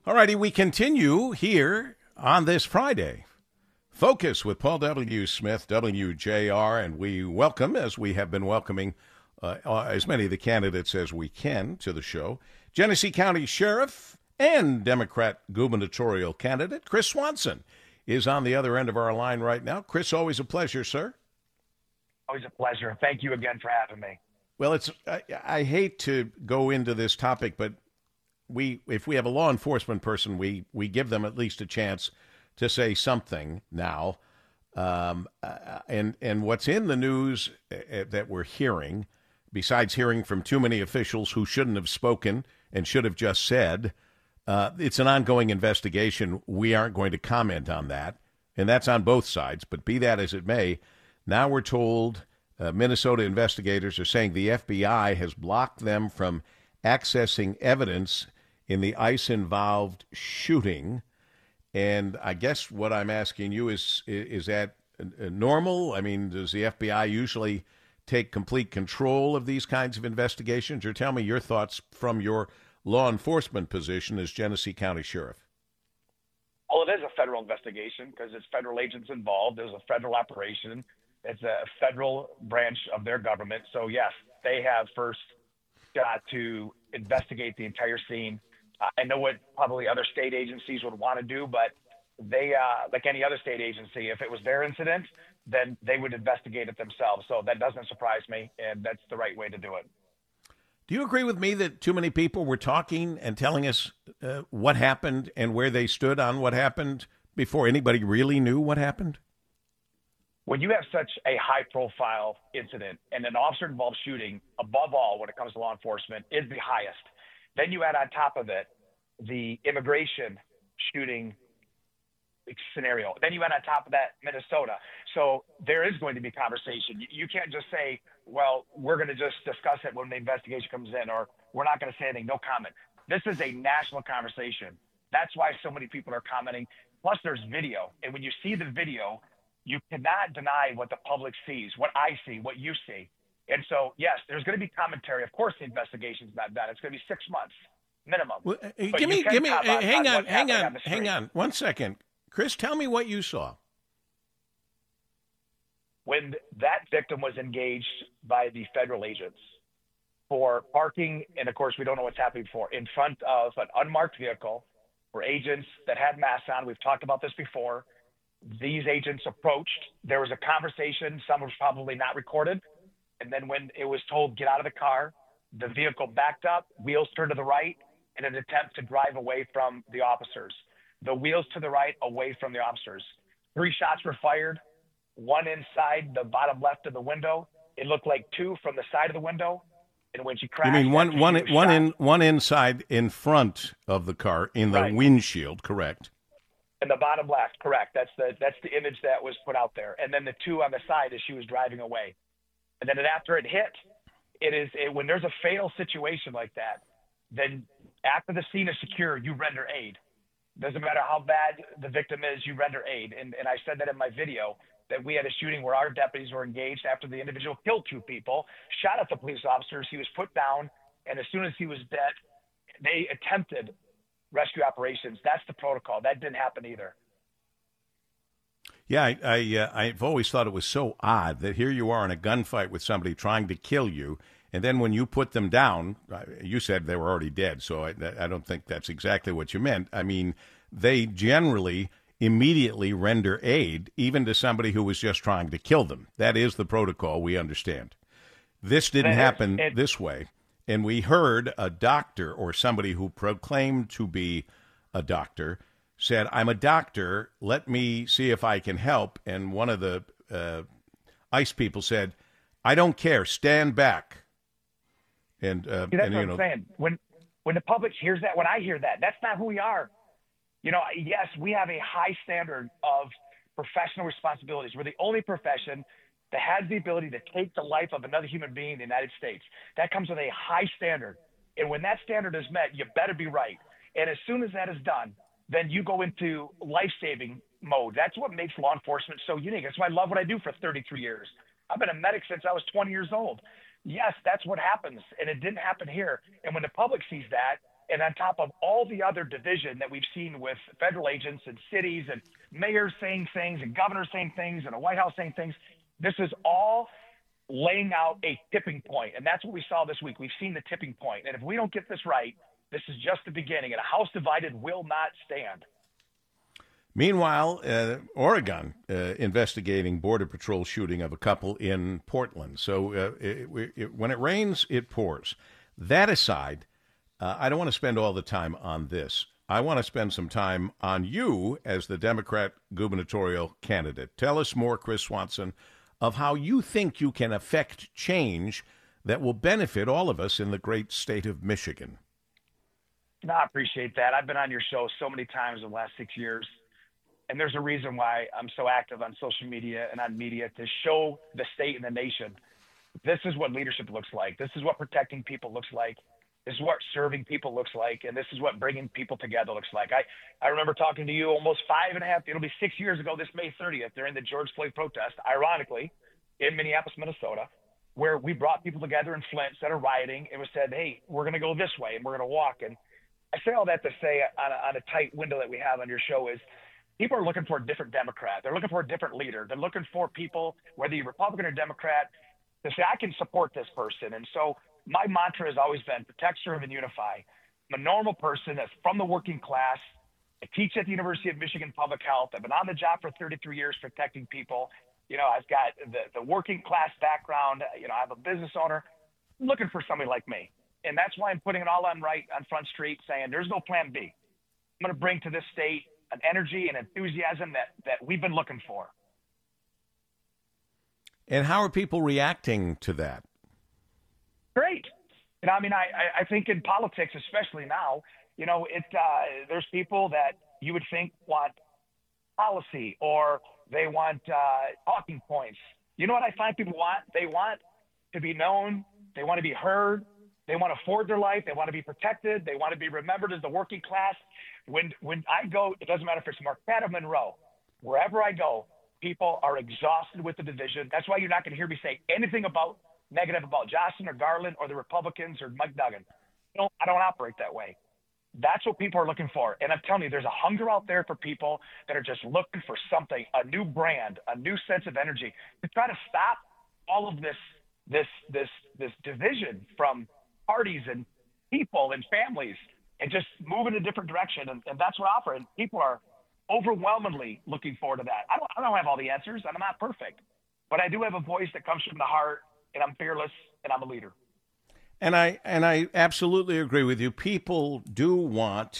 All righty, we continue here on this Friday. Focus with Paul W. Smith, WJR, and we welcome, as we have been welcoming as many of the candidates as we can to the show, Genesee County Sheriff and Democrat gubernatorial candidate Chris Swanson is on the other end of our line right now. Chris, always a pleasure, sir. Always a pleasure. Thank you again for having me. Well, I hate to go into this topic, but if we have a law enforcement person, we give them at least a chance to say something now. And what's in the news that we're hearing, besides hearing from too many officials who shouldn't have spoken and should have just said, it's an ongoing investigation. We aren't going to comment on that, and that's on both sides. But be that as it may, now we're told Minnesota investigators are saying the FBI has blocked them from accessing evidence in the ICE-involved shooting. And I guess what I'm asking you is that normal? I mean, does the FBI usually take complete control of these kinds of investigations? Or tell me your thoughts from your law enforcement position as Genesee County Sheriff. Well, it is a federal investigation because it's federal agents involved. There's a federal operation. It's a federal branch of their government. So, yes, they have first got to investigate the entire scene. I know what probably other state agencies would want to do, but they, like any other state agency, if it was their incident, then they would investigate it themselves. So that doesn't surprise me, and that's the right way to do it. Do you agree with me that too many people were talking and telling us what happened and where they stood on what happened before anybody really knew what happened? When you have such a high-profile incident and an officer-involved shooting, above all, when it comes to law enforcement, is the highest. Then you add on top of it the immigration shooting scenario. Then you add on top of that Minnesota. So there is going to be conversation. You can't just say, well, we're going to just discuss it when the investigation comes in, or we're not going to say anything, no comment. This is a national conversation. That's why so many people are commenting. Plus, there's video. And when you see the video, you cannot deny what the public sees, what I see, what you see. And so, yes, there's going to be commentary. Of course, the investigation's not done. It's going to be 6 months minimum. Well, hang on 1 second. Chris, tell me what you saw. When that victim was engaged by the federal agents for parking, and of course, we don't know what's happening before, in front of an unmarked vehicle were agents that had masks on. We've talked about this before. These agents approached. There was a conversation. Some was probably not recorded. And then when it was told, get out of the car, the vehicle backed up, wheels turned to the right in an attempt to drive away from the officers. The wheels to the right, away from the officers. 3 shots were fired, 1 inside the bottom left of the window. It looked like 2 from the side of the window. And when she crashed, you mean one inside in front of the car in the windshield, correct? In the bottom left, correct. That's the image that was put out there. And then the 2 on the side as she was driving away. And then after it hit, when there's a fatal situation like that, then after the scene is secure, you render aid. Doesn't matter how bad the victim is, you render aid. And I said that in my video, that we had a shooting where our deputies were engaged after the individual killed 2 people, shot at the police officers. He was put down, and as soon as he was dead, they attempted rescue operations. That's the protocol. That didn't happen either. Yeah, I've always thought it was so odd that here you are in a gunfight with somebody trying to kill you, and then when you put them down, you said they were already dead, so I don't think that's exactly what you meant. I mean, they generally immediately render aid, even to somebody who was just trying to kill them. That is the protocol, we understand. This didn't happen this way, and we heard a doctor or somebody who proclaimed to be a doctor said, I'm a doctor, let me see if I can help. And one of the ICE people said, I don't care, stand back. And that's what I'm saying. When the public hears that, when I hear that, that's not who we are. You know, yes, we have a high standard of professional responsibilities. We're the only profession that has the ability to take the life of another human being in the United States. That comes with a high standard. And when that standard is met, you better be right. And as soon as that is done, then you go into life-saving mode. That's what makes law enforcement so unique. That's why I love what I do for 33 years. I've been a medic since I was 20 years old. Yes, that's what happens, and it didn't happen here. And when the public sees that, And on top of all the other division that we've seen with federal agents and cities and mayors saying things and governors saying things and a White House saying things, this is all laying out a tipping point. And that's what we saw this week. We've seen the tipping point. And if we don't get this right, this is just the beginning. And a house divided will not stand. Meanwhile, Oregon investigating Border Patrol shooting of a couple in Portland. So when it rains, it pours. That aside, I don't want to spend all the time on this. I want to spend some time on you as the Democrat gubernatorial candidate. Tell us more, Chris Swanson, of how you think you can affect change that will benefit all of us in the great state of Michigan. No, I appreciate that. I've been on your show so many times in the last 6 years. And there's a reason why I'm so active on social media and on media, to show the state and the nation, this is what leadership looks like. This is what protecting people looks like. This is what serving people looks like. And this is what bringing people together looks like. I remember talking to you almost 5.5, it'll be 6 years ago this May 30th during the George Floyd protest, ironically, in Minneapolis, Minnesota, where we brought people together in Flint instead of rioting. It was said, hey, we're going to go this way and we're going to walk. And I say all that to say on a tight window that we have on your show is, people are looking for a different Democrat. They're looking for a different leader. They're looking for people, whether you're Republican or Democrat, to say, I can support this person. And so my mantra has always been protect, serve, and unify. I'm a normal person that's from the working class. I teach at the University of Michigan Public Health. I've been on the job for 33 years protecting people. You know, I've got the working class background. You know, I'm a business owner. I'm looking for somebody like me. And that's why I'm putting it all on Front Street, saying there's no plan B. I'm going to bring to this state an energy and enthusiasm that we've been looking for. And how are people reacting to that? Great. You know, I mean, I think in politics, especially now, you know, there's people that you would think want policy or they want talking points. You know what I find people want? They want to be known. They want to be heard. They want to afford their life. They want to be protected. They want to be remembered as the working class. When I go, it doesn't matter if it's Marquette or Monroe. Wherever I go, people are exhausted with the division. That's why you're not going to hear me say anything negative about Johnson or Garland or the Republicans or Mike Duggan. I don't operate that way. That's what people are looking for. And I'm telling you, there's a hunger out there for people that are just looking for something, a new brand, a new sense of energy, to try to stop all of this division from parties and people and families, and just move in a different direction. And that's what I offer. And people are overwhelmingly looking forward to that. I don't have all the answers, and I'm not perfect, but I do have a voice that comes from the heart, and I'm fearless, and I'm a leader. And I absolutely agree with you. People do want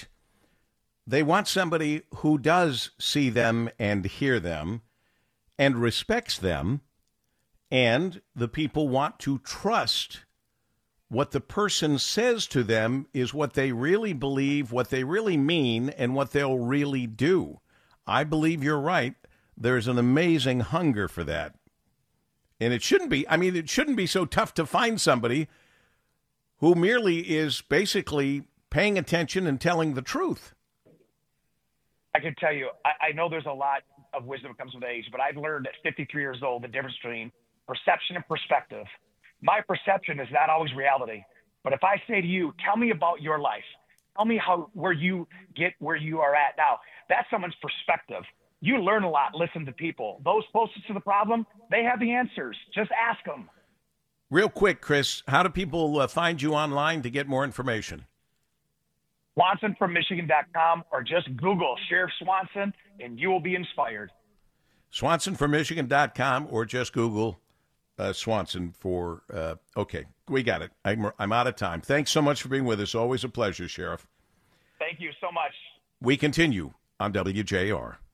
somebody who does see them and hear them and respects them, and the people want to trust what the person says to them is what they really believe, what they really mean, and what they'll really do. I believe you're right. There's an amazing hunger for that. And it shouldn't be so tough to find somebody who merely is basically paying attention and telling the truth. I can tell you, I know there's a lot of wisdom that comes with age, but I've learned at 53 years old the difference between perception and perspective. My perception is not always reality. But if I say to you, tell me about your life, tell me where you get where you are at now, that's someone's perspective. You learn a lot, listen to people. Those closest to the problem, they have the answers. Just ask them. Real quick, Chris, how do people find you online to get more information? SwansonFromMichigan.com, or just Google Sheriff Swanson and you will be inspired. SwansonFromMichigan.com, or just Google Swanson for, okay, we got it. I'm out of time. Thanks so much for being with us. Always a pleasure, Sheriff. Thank you so much. We continue on WJR.